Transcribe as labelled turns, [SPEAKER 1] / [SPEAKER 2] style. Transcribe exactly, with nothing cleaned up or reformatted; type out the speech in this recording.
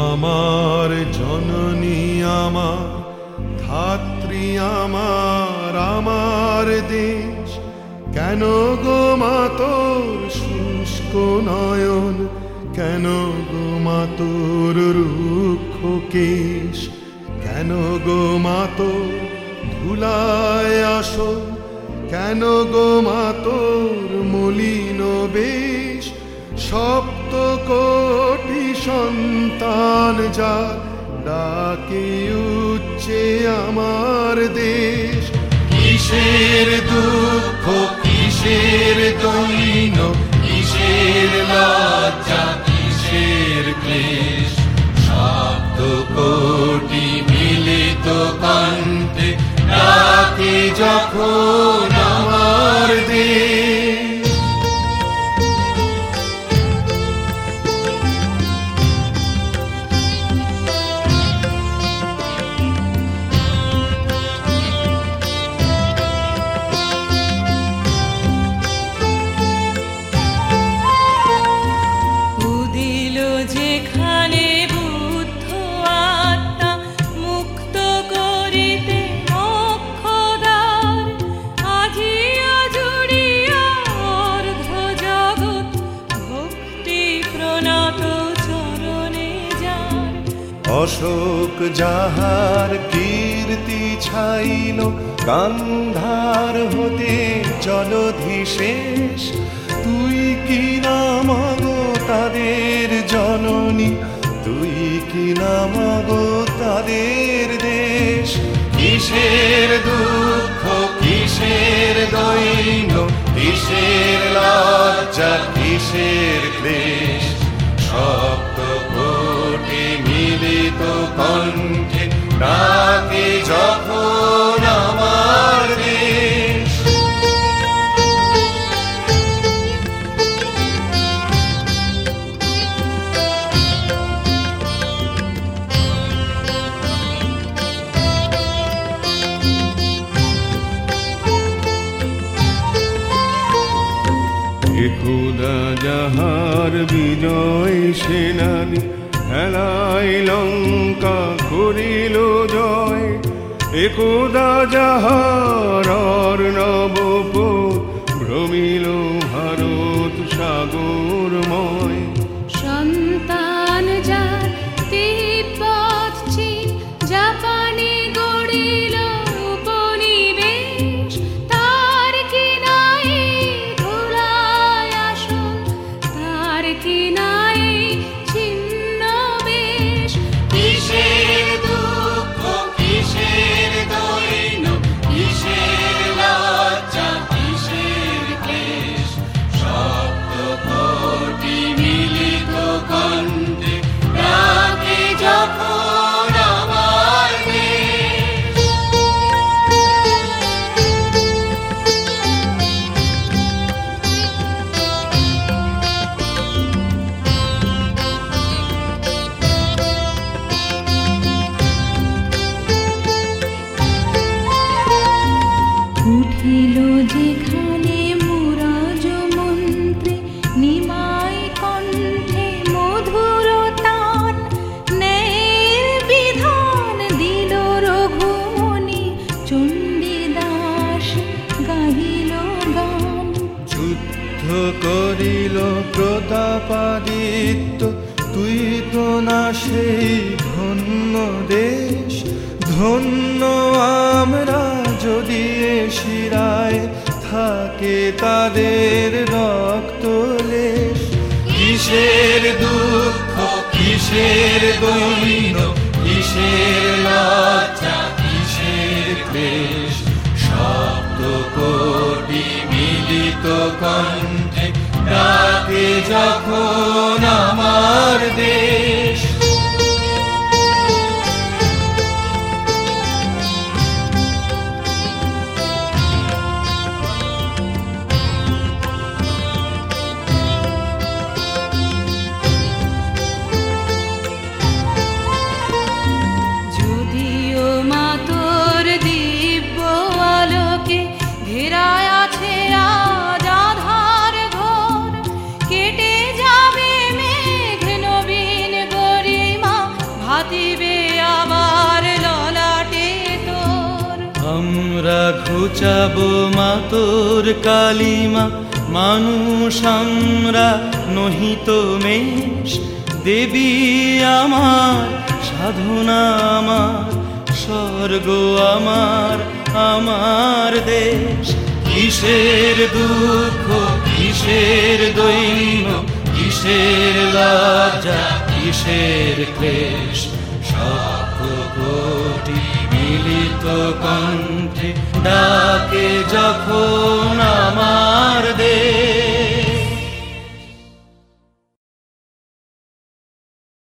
[SPEAKER 1] আমার জননী আমার ধাত্রী আমার আমার দেশ, কেন গো মা তোর শুষ্ক নয়ন, কেন গো মা তোর রুক্ষ কেশ, কেন গো মা তোর ধুলায় আসন, কেন গো মা তোর মলিন বেশ। সপ্ত কোটি সন্তান যার ডাকে উচ্চে আমার দেশ। কিসের দুঃখ কিসের দৈন, কিসের লজ্জা কিসের ক্লেশ, সপ্ত কোটি মিলিত কণ্ঠে ডাকে যখন আমার দেশ।
[SPEAKER 2] অশোক যাহার কীর্তি ছাইল গান্ধার হতে জলধিশেষ, তুই কি না মাগো তাদের জননী, তুই কি না মাগো তাদের দেশ। কিসের দুঃখ কিসের দৈন, কিসের লজ্জা কিসের ক্লেশ, সপ্ত কোটি মিলিত কণ্ঠে ডাকে যখন আমার দেশ।
[SPEAKER 1] খোদা যাহার বিজয় সেনানী হেলাই লঙ্কা করিল জয়, একদা যাহার অর্ণব ভ্রমিল ভারত সাগরময়।
[SPEAKER 3] সন্তান যার তিব্বত চীন জাপানে গড়িল উপনিবেশ, তার কি নাই ধুলায় আসন, তার কি নাই ছিন্ন বেশ। কিসের দুঃখ কিসের দৈন, কিসের লজ্জা কিসের ক্লেশ, সপ্ত কোটি মিলিত কণ্ঠে ডাকে যখন আমার দেশ।
[SPEAKER 4] উঠিল যেখানে মুরাজ মন্ত্রে নিমাই কণ্ঠে মধুর তান, ন্যায়ের বিধান দিল রঘুমণি চণ্ডীদাস গাহিল গান।
[SPEAKER 2] যুদ্ধ করিল প্রতাপাদিত্য, তুই তো না সেই ধন্য দেশ, ধন্য আমরা যদি এ শিরায় থাকে তাদের রক্তলেশ। কিসের দুঃখ কিসের দৈন, কিসের লজ্জা কিসের ক্লেশ, সপ্ত কোটি মিলিত কণ্ঠে ডাকে যখন আমার দেশ।
[SPEAKER 3] যদিও মা তোর দিব্য আলোকে ঘেরায় আছে আজ আধার ঘোর, কেটে যাবে
[SPEAKER 2] আমরা ঘুচাবো মা তোর কালিমা, মানুষ আমরা নহিত মেষ। দেবী আমার, সাধনা আমার, স্বর্গ আমার, আমার দেশ। কিসের দুঃখ, কিসের দৈন্য, কিসের লজ্জা, কিসের ক্লেশ, সপ্ত কোটি মিলিত কণ্ঠে ডাকে যখন